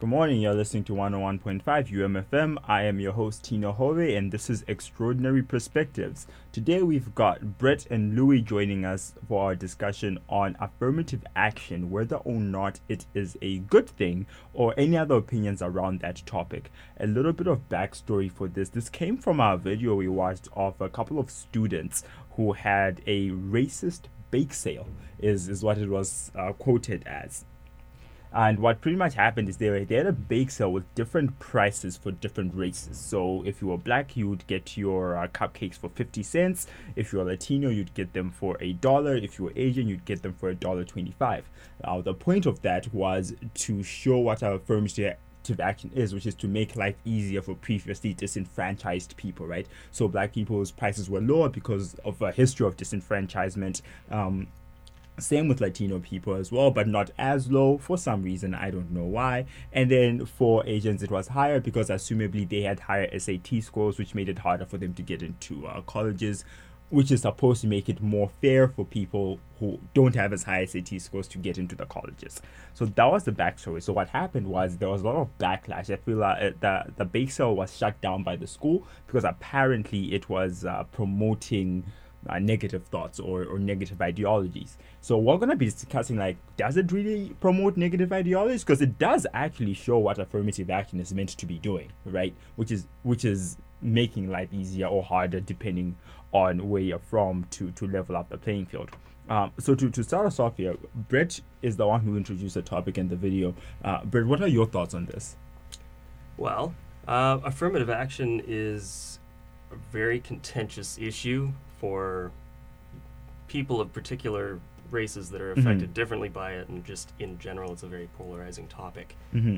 Good morning, you're listening to 101.5 UMFM. I am your host, Tino Hove, and this is Extraordinary Perspectives. Today we've got Brett and Louis joining us for our discussion on affirmative action, whether or not it is a good thing, or any other opinions around that topic. A little bit of backstory for this. This came from a video we watched of a couple of students who had a racist bake sale, is what it was quoted as. And what pretty much happened is they had a bake sale with different prices for different races. So if you were black, you would get your cupcakes for 50 cents. If you were Latino, you'd get them for $1. If you were Asian, you'd get them for $1.25. Now, the point of that was to show what our affirmative action is, which is to make life easier for previously disenfranchised people, right? So black people's prices were lower because of a history of disenfranchisement. Same with Latino people as well, but not as low for some reason. I don't know why. And then for Asians, it was higher because assumably they had higher SAT scores, which made it harder for them to get into colleges, which is supposed to make it more fair for people who don't have as high SAT scores to get into the colleges. So that was the backstory. So what happened was there was a lot of backlash. I feel like the bake sale was shut down by the school because apparently it was promoting negative thoughts or negative ideologies. So we're going to be discussing, like, does it really promote negative ideologies? Because it does actually show what affirmative action is meant to be doing, right? Which is making life easier or harder depending on where you're from to level up the playing field. So to start us off here, Brett is the one who introduced the topic in the video. Brett, what are your thoughts on this? Well, affirmative action is a very contentious issue for people of particular races that are affected differently by it, and just in general it's a very polarizing topic.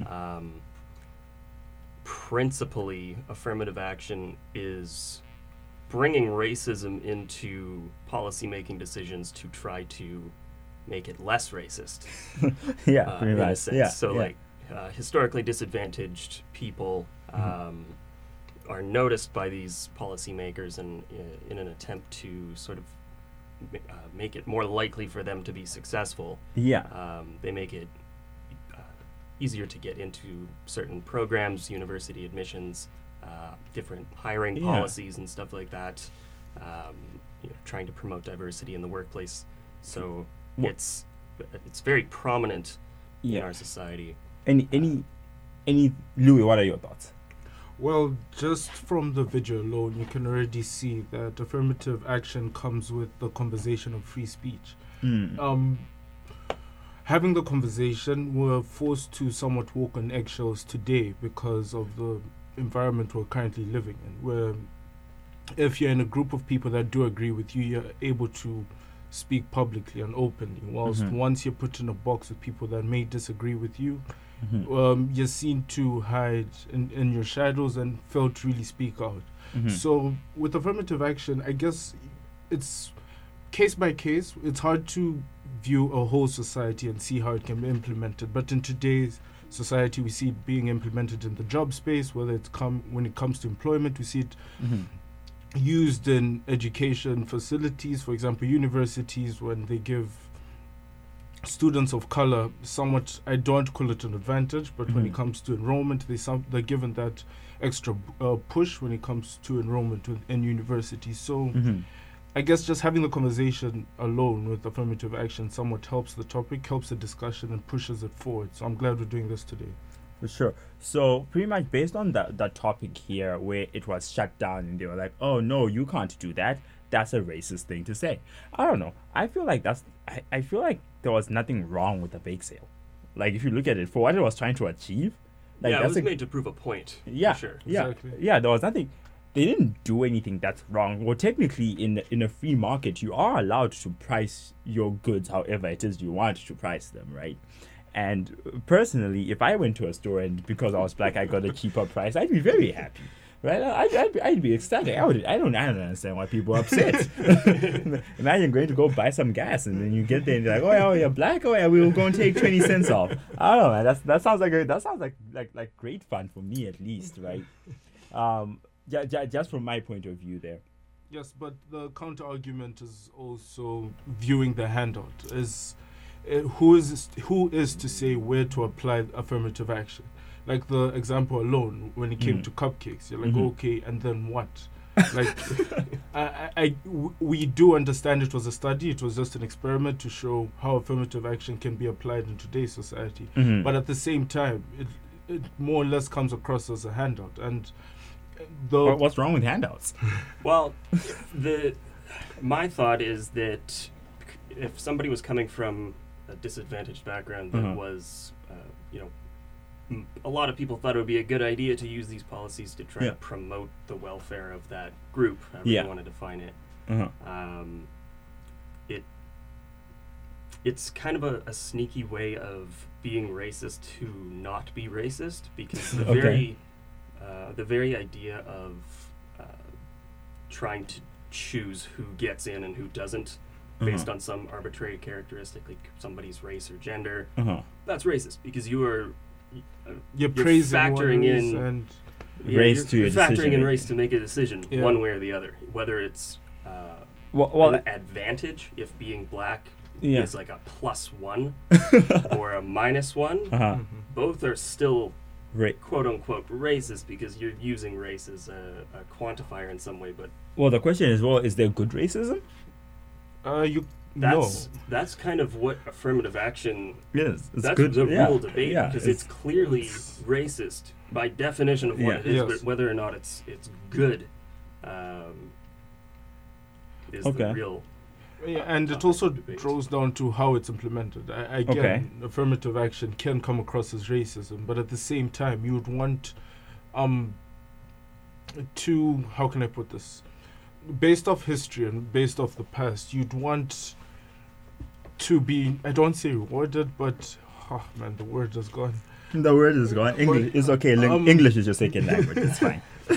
Principally, affirmative action is bringing racism into policy-making decisions to try to make it less racist. Yeah, pretty in a much. sense. Yeah, So, yeah. like, historically disadvantaged people are noticed by these policymakers, and in an attempt to sort of make it more likely for them to be successful, they make it easier to get into certain programs, university admissions, different hiring policies and stuff like that, trying to promote diversity in the workplace. So it's very prominent in our society. Any Louis, what are your thoughts? Well, just from the video alone, you can already see that affirmative action comes with the conversation of free speech. Having the conversation, we're forced to somewhat walk on eggshells today because of the environment we're currently living in, where if you're in a group of people that do agree with you, you're able to speak publicly and openly, whilst once you're put in a box with people that may disagree with you, you're seen to hide in your shadows and fail to really speak out. So with affirmative action, I guess it's case by case. It's hard to view a whole society and see how it can be implemented. But in today's society, we see it being implemented in the job space, whether it's when it comes to employment, we see it used in education facilities, for example, universities, when they give students of color somewhat, I don't call it an advantage, but when it comes to enrollment, they're given that extra push when it comes to enrollment in universities. So I guess just having the conversation alone with affirmative action somewhat helps the topic, helps the discussion, and pushes it forward. So I'm glad we're doing this today. For sure. So pretty much based on that topic here, where it was shut down and they were like, oh no, you can't do that, that's a racist thing to say. I don't know. I feel like I feel like there was nothing wrong with the bake sale. Like, if you look at it, for what it was trying to achieve, like, it was made to prove a point. Yeah, for sure. Yeah, Exactly. Yeah, there was nothing. They didn't do anything that's wrong. Well, technically, in a free market, you are allowed to price your goods however it is you want to price them, right? And personally, if I went to a store and because I was black, I got a cheaper price, I'd be very happy, right? I'd be ecstatic. I don't understand why people are upset. Imagine going to go buy some gas and then you get there and you're like, oh yeah, you're black. Oh yeah, we'll go and take 20 cents off. I don't know, man. That sounds like great fun for me at least, right? Just from my point of view there. Yes, but the counter argument is also viewing the handout is who is to say where to apply affirmative action, like the example alone, when it came Mhm. to cupcakes, you're like, Mhm. okay, and then what? Like, we do understand it was a study, it was just an experiment to show how affirmative action can be applied in today's society. Mhm. But at the same time, it more or less comes across as a handout. And What's wrong with handouts? Well, my thought is that if somebody was coming from a disadvantaged background that Mhm. was, a lot of people thought it would be a good idea to use these policies to try Yeah. to promote the welfare of that group, however Yeah. you want to define it. Uh-huh. It's kind of a sneaky way of being racist to not be racist, because the Okay. very idea of trying to choose who gets in and who doesn't based on some arbitrary characteristic like somebody's race or gender, Uh-huh. that's racist, because you're you're praising factoring one race in and Race you're to your factoring decision in making. race to make a decision Yeah. one way or the other, whether it's Well, an advantage if being black yeah. is like a +1 or a -1. Uh-huh. Mhm. Both are still Right. quote unquote racist, because you're using race as a quantifier in some way. But Well, the question is, is there good racism? You no. that's kind of what affirmative action. Yes, it's That's good. the yeah. real debate, Yeah, because it's clearly racist by definition of what Yeah. it is, Yes. but whether or not it's good is Okay. the real. Yeah, and it topic also of debate. draws down to how it's implemented. Again, Okay. affirmative action can come across as racism, but at the same time, you would want to, how can I put this? Based off history and based off the past, you'd want to be, I don't say rewarded, but, oh man, the word is gone. The word is gone. English But, is okay. English is your second language. It's fine.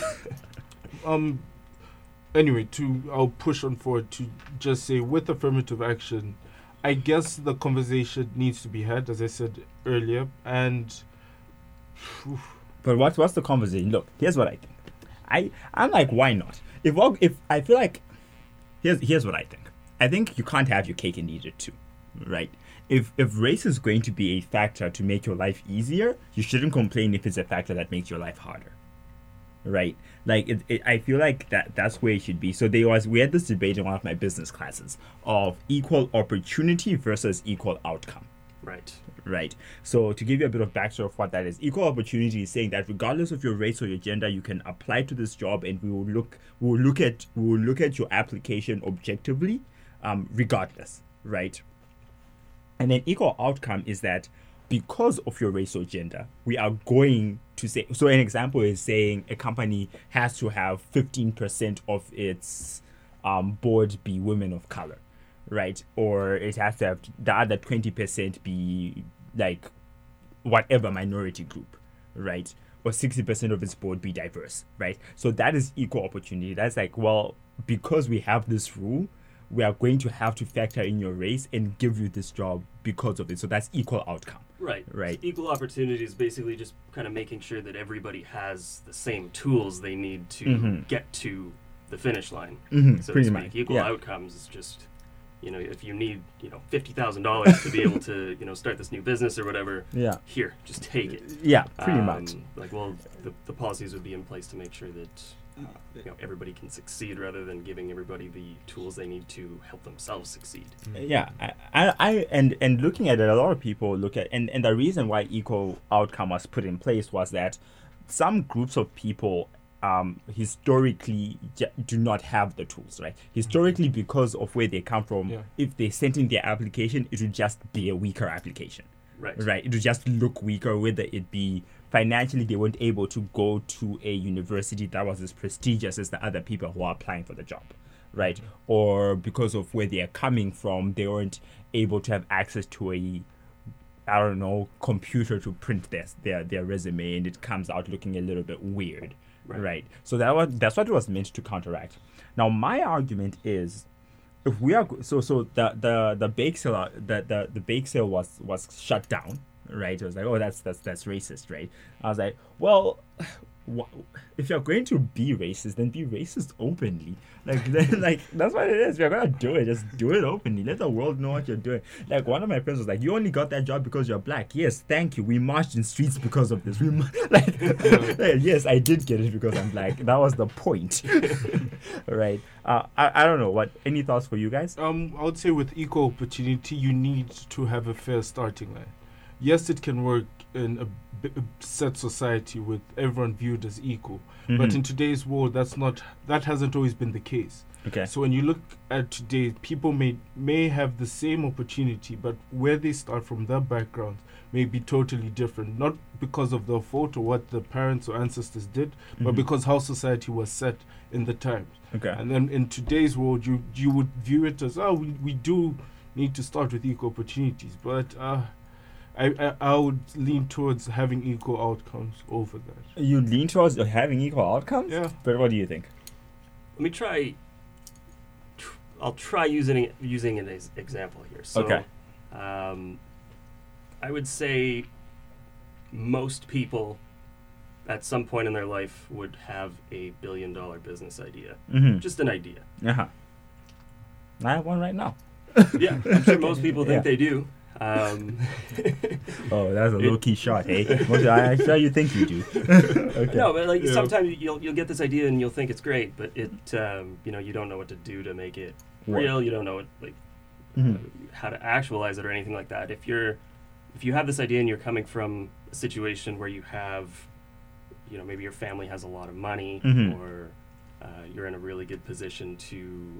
Anyway, I'll push on forward to just say, with affirmative action, I guess the conversation needs to be had, as I said earlier, and But what's the conversation? Look, here's what I think. I'm like, why not? If I feel like, here's what I think. I think you can't have your cake and eat it too, right? If race is going to be a factor to make your life easier, you shouldn't complain if it's a factor that makes your life harder, right? Like I feel like that's where it should be. So we had this debate in one of my business classes of equal opportunity versus equal outcome. Right. So to give you a bit of backstory of what that is, equal opportunity is saying that regardless of your race or your gender, you can apply to this job, and we will look at your application objectively, regardless, right? And then equal outcome is that because of your race or gender, we are going to say. So an example is saying a company has to have 15% of its board be women of color, right? Or it has to have the other 20% be like whatever minority group, right? Or 60% of its board be diverse, right? So that is equal opportunity. That's like, well, because we have this rule, we are going to have to factor in your race and give you this job because of it. So that's equal outcome. Right. Right. Equal opportunity is basically just kind of making sure that everybody has the same tools they need to Mhm. get to the finish line. Mm-hmm, So pretty to much. speak. Equal Yeah. outcomes is just, if you need, $50,000 to be able to, start this new business or whatever, Yeah. here, just take it. Yeah, pretty much. The policies would be in place to make sure that everybody can succeed, rather than giving everybody the tools they need to help themselves succeed. Yeah, and looking at it, a lot of people look at, and the reason why equal outcome was put in place was that some groups of people historically do not have the tools, right? Historically, because of where they come from, Yeah. if they sent in their application, it would just be a weaker application. Right. Right, it would just look weaker, whether it be financially they weren't able to go to a university that was as prestigious as the other people who are applying for the job, right? Or because of where they are coming from, they weren't able to have access to a, I don't know, computer to print their resume, and it comes out looking a little bit weird, right? So that's what it was meant to counteract. Now my argument is, if we are the bake sale, the bake sale was shut down, right? It was like, oh, that's racist, right? I was like, well, if you're going to be racist, then be racist openly. Like that's what it is. If you're gonna do it, just do it openly. Let the world know what you're doing. Like one of my friends was like, "You only got that job because you're black." Yes, thank you. We marched in streets because of this. Yes, I did get it because I'm black. That was the point, right? I don't know. What any thoughts for you guys? I would say with equal opportunity, you need to have a fair starting line. Yes, it can work in a set society with everyone viewed as equal, but in today's world, that hasn't always been the case. Okay. So when you look at today, people may have the same opportunity, but where they start from, their backgrounds may be totally different. Not because of their fault or what the parents or ancestors did, but because how society was set in the times. Okay. And then in today's world, you would view it as, we do need to start with equal opportunities, but I would lean towards having equal outcomes over that. You lean towards having equal outcomes? Yeah. But what do you think? Let me try. I'll try using an example here. So, Okay. I would say most people at some point in their life would have a $1 billion business idea. Mm-hmm. Just an idea. Uh-huh. I have one right now. Yeah, I'm sure most people think they do. Oh, that's a low-key shot, eh? I'm sure you think you do. Okay. No, but sometimes you'll get this idea and you'll think it's great, but it you don't know what to do to make it real. You don't know how to actualize it or anything like that. If you have this idea and you're coming from a situation where you have, maybe your family has a lot of money, or you're in a really good position to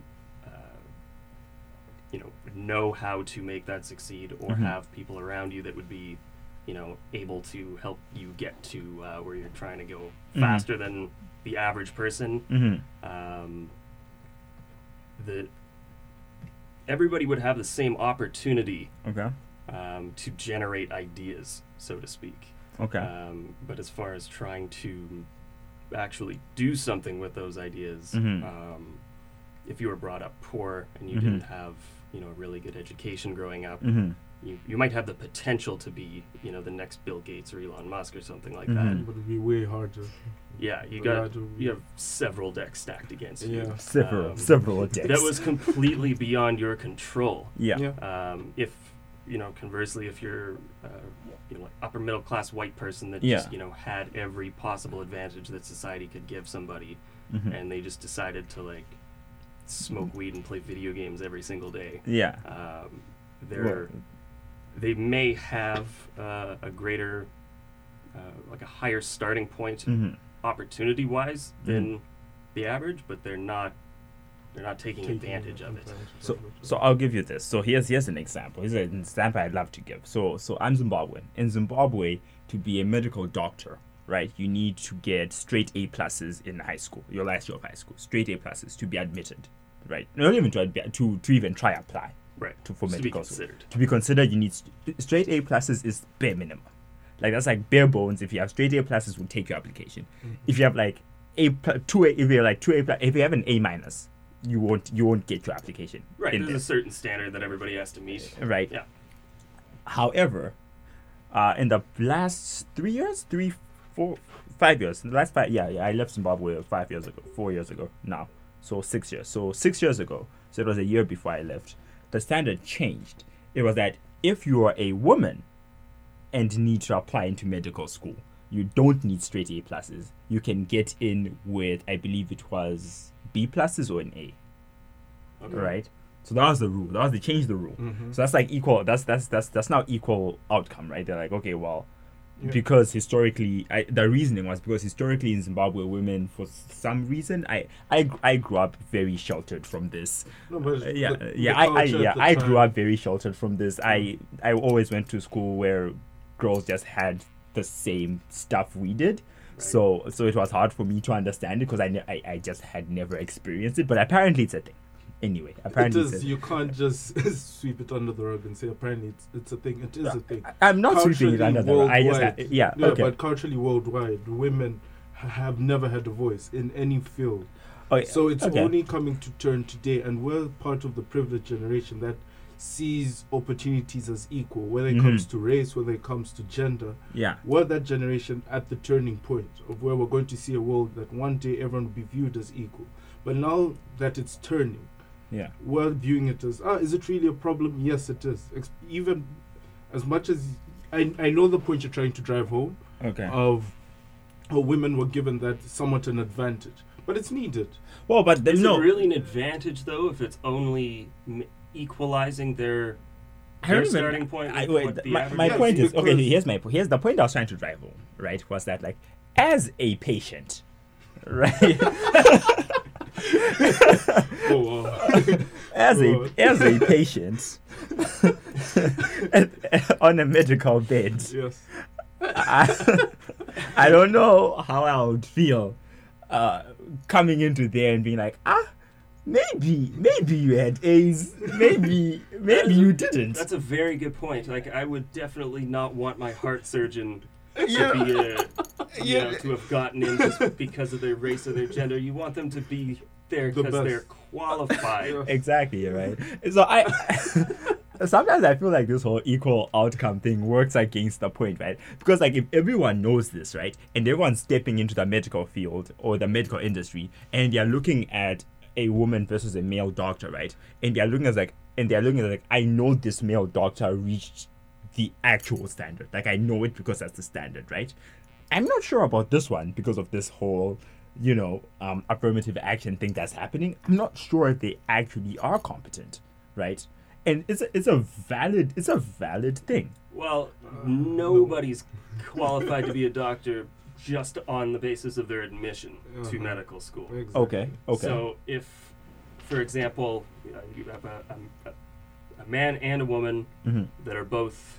know how to make that succeed, or have people around you that would be, able to help you get to where you're trying to go faster than the average person. Everybody would have the same opportunity to generate ideas, so to speak. Okay. But as far as trying to actually do something with those ideas, if you were brought up poor and you didn't have a really good education growing up, you might have the potential to be the next Bill Gates or Elon Musk or something like that. But it'd be way harder. Yeah, you have several decks stacked against you. Several decks. That was completely beyond your control. Yeah. If conversely, if you're like upper middle class white person that just had every possible advantage that society could give somebody, and they just decided to smoke weed and play video games every single day. Yeah. They may have a greater, a higher starting point opportunity-wise than the average, but they're not taking advantage of it. So I'll give you this. So here's an example. Here's an example I'd love to give. So I'm Zimbabwean. In Zimbabwe, to be a medical doctor, right, you need to get straight A pluses in high school, your last year of high school, straight A pluses to be admitted, right? Not even to even try apply, right? For medical school. To be considered, you need straight A pluses is bare minimum. That's like bare bones. If you have straight A pluses, will take your application. If you have if you have an A minus, you won't get your application. Right. There's a certain standard that everybody has to meet. Right. Yeah. However, in the last 5 years, in the last 5, I left Zimbabwe 5 years ago, 4 years ago now, so 6 years. So 6 years ago, so it was a year before I left, the standard changed. It was that if you are a woman and need to apply into medical school, you don't need straight A pluses. You can get in with, I believe it was B pluses or an A. Okay. Right? So that was the rule. They changed the rule. So that's like equal. That's now equal outcome, right? They're like, okay, well, because historically, the reasoning was because historically in Zimbabwe, women, for some reason, I grew up very sheltered from this. No, but I grew up very sheltered from this. I always went to school where girls just had the same stuff we did. Right. So it was hard for me to understand it because I just had never experienced it. But apparently it's a thing. Anyway, apparently it is. You can't just sweep it under the rug and say apparently it's a thing. It is a thing. I'm not sweeping it under the rug. I just okay. But culturally worldwide, women have never had a voice in any field. So it's only coming to turn today, and we're part of the privileged generation that sees opportunities as equal, whether it comes to race, whether it comes to gender. Yeah. We're that generation at the turning point of where we're going to see a world that one day everyone will be viewed as equal. But now that it's turning, Yeah. we're viewing it as, is it really a problem? Yes, it is. Even as much as I know the point you're trying to drive home Okay. of how women were given that somewhat an advantage, but it's needed. Well, but Is no. it really an advantage, though, if it's only equalizing their starting point? With what the my average is? point is, okay, because- here's my point. Here's the point I was trying to drive home, right? Was that, like, as a patient, right? Oh, wow. as a patient on a medical bed, Yes. I don't know how I would feel coming into there and being like, maybe you had AIDS, maybe you didn't. That's a very good point. Like, I would definitely not want my heart surgeon Yeah. to be to have gotten in just because of their race or their gender. You want them to be there The because best. they're qualified. Exactly, right? So sometimes I feel like this whole equal outcome thing works against the point, right? Because, like, if everyone knows this, right, and everyone's stepping into the medical field or the medical industry, and they're looking at a woman versus a male doctor, right, and they're looking at I know this male doctor reached the actual standard, like, I know it because that's the standard, right? I'm not sure about this one because of this whole affirmative action thing that's happening. I'm not sure if they actually are competent, right? And it's a valid thing. Well, nobody's qualified to be a doctor just on the basis of their admission to medical school. Okay. So if, for example, you have a man and a woman that are both,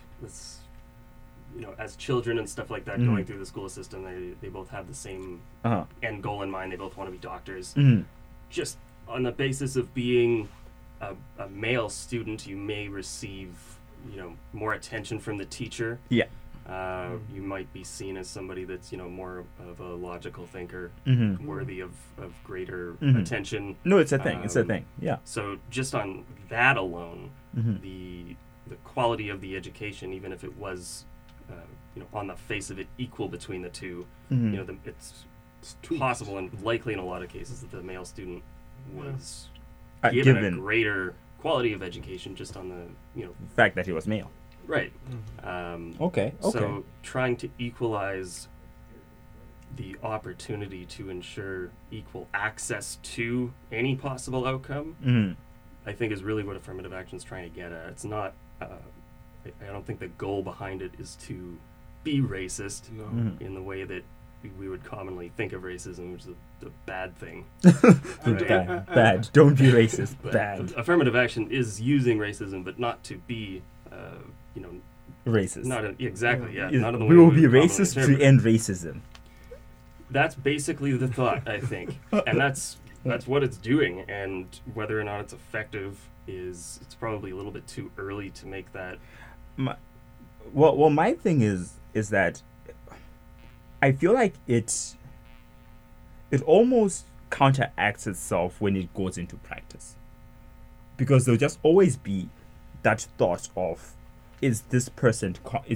as children and stuff like that, going through the school system, they both have the same end goal in mind. They both want to be doctors. Just on the basis of being a male student, you may receive, more attention from the teacher. Yeah. You might be seen as somebody that's, more of a logical thinker, worthy of greater attention. No, it's a thing. It's a thing. Yeah. So just on that alone, the quality of the education, even if it was, on the face of it, equal between the two, it's possible and likely in a lot of cases that the male student was given a greater quality of education just on the, fact that he was male. Right. Okay. So trying to equalize the opportunity to ensure equal access to any possible outcome, I think is really what affirmative action is trying to get at. It's not, I don't think the goal behind it is to be racist in the way that we would commonly think of racism, which is a bad thing. Right. Bad. Don't be racist. But Bad. affirmative action is using racism, but not to be, Racist. not exactly, yeah. Is- Not in the way we will would be commonly racist interpret to it. end racism. That's basically the thought, I think, and that's what it's doing. And whether or not it's effective it's probably a little bit too early to make that. Well, my thing is that I feel like it almost counteracts itself when it goes into practice, because there'll just always be that thought of, is this person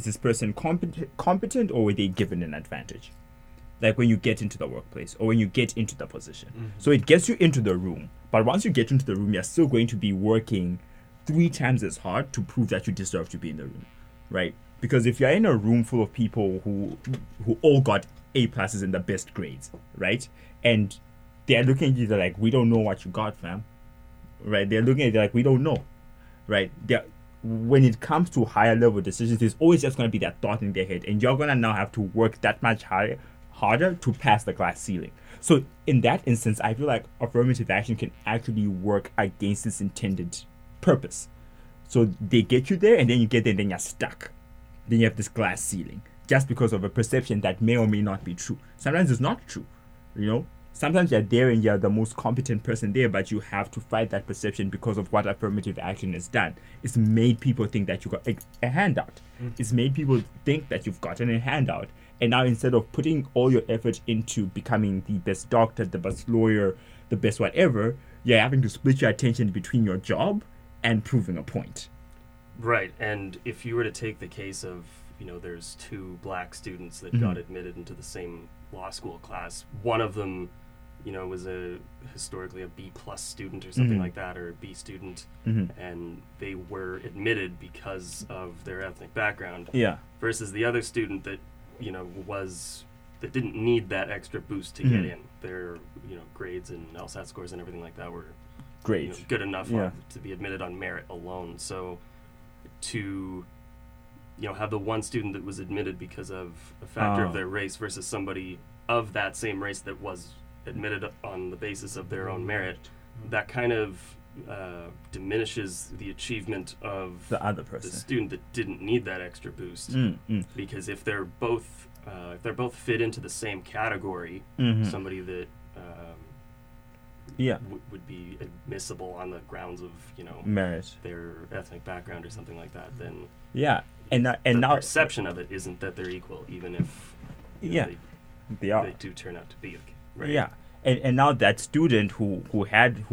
competent, or were they given an advantage? Like when you get into the workplace or when you get into the position. So it gets you into the room, but once you get into the room, you're still going to be working 3 times as hard to prove that you deserve to be in the room, right? Because if you're in a room full of people who all got A+ in the best grades, right? And they're looking at you, they're like, we don't know what you got, fam. Right? They're looking at you like, we don't know. Right? When it comes to higher level decisions, there's always just going to be that thought in their head, and you're going to now have to work that much harder to pass the glass ceiling. So in that instance, I feel like affirmative action can actually work against its intended purpose. So they get you there, and then you get there, and then you're stuck. Then you have this glass ceiling just because of a perception that may or may not be true. Sometimes it's not true, Sometimes you're there and you're the most competent person there, but you have to fight that perception because of what affirmative action has done. It's made people think that you got a handout. It's made people think that you've gotten a handout. And now instead of putting all your effort into becoming the best doctor, the best lawyer, the best whatever, you're having to split your attention between your job and proving a point. Right, and if you were to take the case of, there's two black students that Mhm. got admitted into the same law school class, one of them, was historically a B plus student or something Mhm. like that, or a B student, Mm-hmm. and they were admitted because of their ethnic background, Yeah. versus the other student that, that didn't need that extra boost to get Mhm. in. Their, grades and LSAT scores and everything like that were Great. good enough Yeah. to be admitted on merit alone. So to have the one student that was admitted because of a factor Oh. of their race versus somebody of that same race that was admitted on the basis of their own merit, that kind of diminishes the achievement of The other the person. student that didn't need that extra boost. Mm-hmm. Because if they're both fit into the same category, Mm-hmm. somebody that Yeah. would be admissible on the grounds of Merit. their ethnic background or something like that, then Yeah. And the now perception of it isn't that they're equal, even if Yeah. They are. they do turn out to be. Right? Yeah, and now that student who had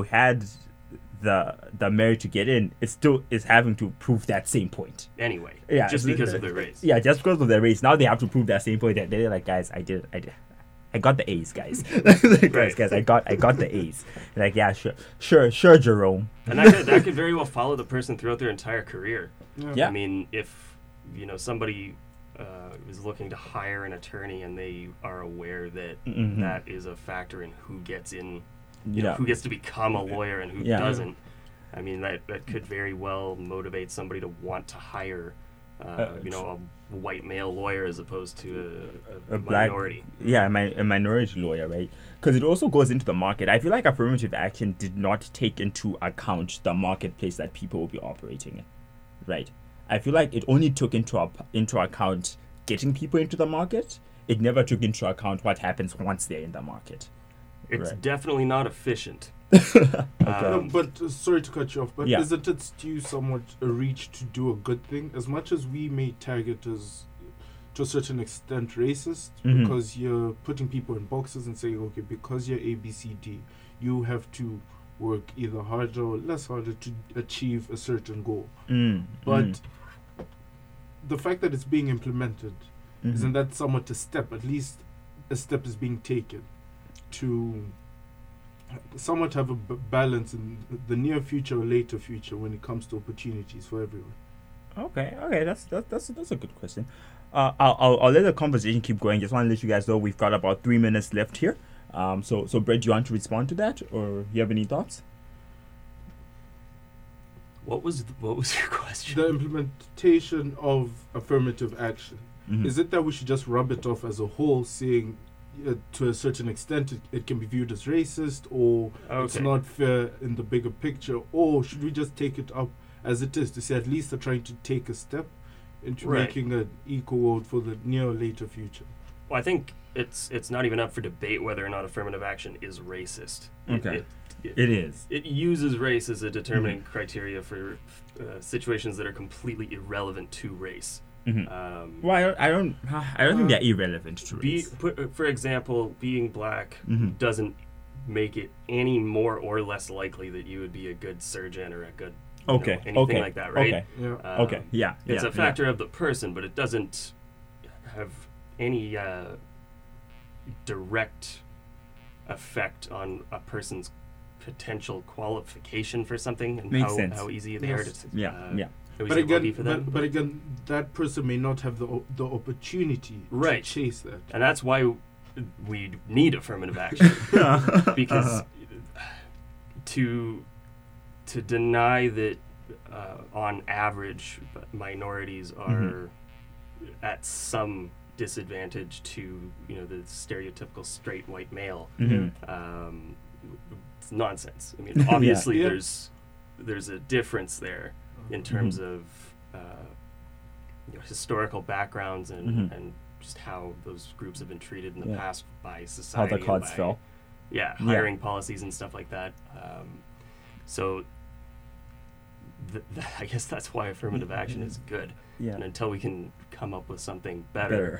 the merit to get in is having to prove that same point. Anyway, Yeah, just because of their race. Yeah, just because of their race. Now they have to prove that same point. That they're like, guys, I got the A's, guys. Right. guys, I got the A's. Like, yeah, sure, Jerome. And that could very well follow the person throughout their entire career. Yeah. I mean, if somebody is looking to hire an attorney and they are aware that Mhm. that is a factor in who gets in, Yeah. who gets to become a lawyer and who Yeah. doesn't. I mean, that could very well motivate somebody to want to hire, a white male lawyer as opposed to a black minority. Yeah, a minority lawyer, right? Because it also goes into the market. I feel like affirmative action did not take into account the marketplace that people will be operating in, right? I feel like it only took into account getting people into the market. It never took into account what happens once they're in the market. It's Right. definitely not efficient. But sorry to cut you off, but Yeah. isn't it still somewhat a reach to do a good thing? As much as we may tag it as, to a certain extent, racist, Mhm. because you're putting people in boxes and saying, okay, because you're A, B, C, D, you have to work either harder or less harder to achieve a certain goal. But the fact that it's being implemented, isn't that somewhat a step? At least a step is being taken to somewhat have a balance in the near future or later future when it comes to opportunities for everyone. Okay, that's a good question. I'll let the conversation keep going. Just want to let you guys know we've got about 3 minutes left here. So Brett, do you want to respond to that, or you have any thoughts? What was your question? The implementation of affirmative action. Mhm. Is it that we should just rub it off as a whole, saying to a certain extent it can be viewed as racist, or it's Okay. not fair in the bigger picture, or should we just take it up as it is to say at least they're trying to take a step into Right. making an equal world for the near or later future? Well, I think it's not even up for debate whether or not affirmative action is racist. Okay. It is. It uses race as a determining criteria for situations that are completely irrelevant to race. Mhm. Well, I don't think they're irrelevant to race. For example, being black Mhm. doesn't make it any more or less likely that you would be a good surgeon or a good anything like that, right? Okay. Yeah. Okay. Yeah. It's yeah, a factor of the person, but it doesn't have any direct effect on a person's potential qualification for something and Makes sense. how easy they are Yes. to Yeah. Yeah. how easy But it will be again, for them. but again, that person may not have the opportunity Right. to chase that. And that's why we need affirmative action, because to deny that on average minorities are at some disadvantage to the stereotypical straight white male, Mhm. it's nonsense. I mean, obviously Yeah. there's a difference there in terms of historical backgrounds and and just how those groups have been treated in the Yeah. past by How society. the and cards by, fell. Yeah, Yeah. hiring policies and stuff like that. So I guess that's why affirmative action is good. Yeah. And until we can come up with something better,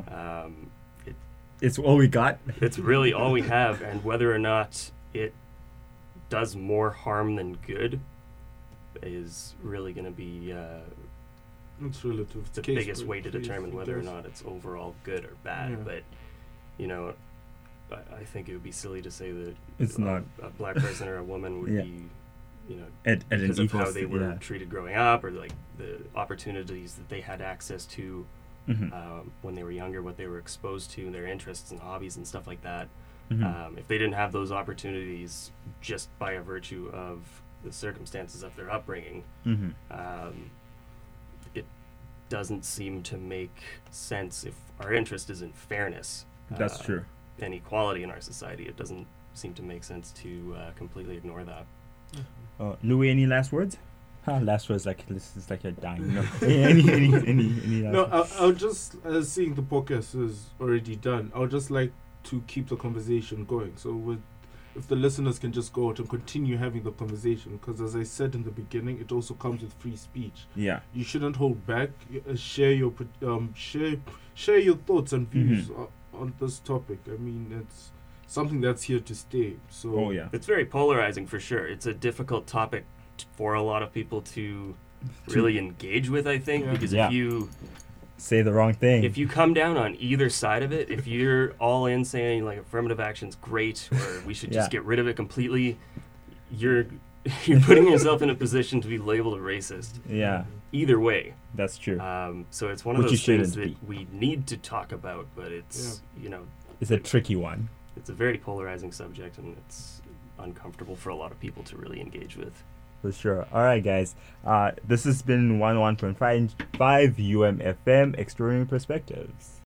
It's all we got. it's really all we have. And whether or not it does more harm than good, is really going to be It's relative. the Case biggest by way to case, determine I whether or guess. not it's overall good or bad. Yeah. But, you know, I think it would be silly to say that It's not. a black person or a woman would Yeah. be, you know, At an because of equal how they st- were yeah. treated growing up, or like the opportunities that they had access to Mhm. when they were younger, what they were exposed to, their interests and hobbies and stuff like that. Mhm. If they didn't have those opportunities just by a virtue of the circumstances of their upbringing, Mhm. it doesn't seem to make sense if our interest is in fairness. That's true. And equality in our society. It doesn't seem to make sense to completely ignore that. Louis, any last words? Last words, like this is like a dying. No. any last No, words? I'll just, seeing the podcast is already done, I'll just like to keep the conversation going. So if the listeners can just go out and continue having the conversation, because as I said in the beginning, it also comes with free speech. Yeah. You shouldn't hold back. Share your share your thoughts and views on this topic. I mean, it's something that's here to stay. So Oh yeah. It's very polarizing for sure. It's a difficult topic for a lot of people to really engage with, I think, Yeah. because Yeah. Say the wrong thing. if you come down on either side of it, if you're all in saying like affirmative action's great or we should just Yeah. get rid of it completely, you're putting yourself in a position to be labeled a racist. Yeah, Either way. that's true. So it's one of Which you those things shouldn't that we need to talk about, but it's, you know, It's a tricky one. it's a very polarizing subject and it's uncomfortable for a lot of people to really engage with. For sure. All right, guys. This has been 101.5 UMFM Extraordinary Perspectives.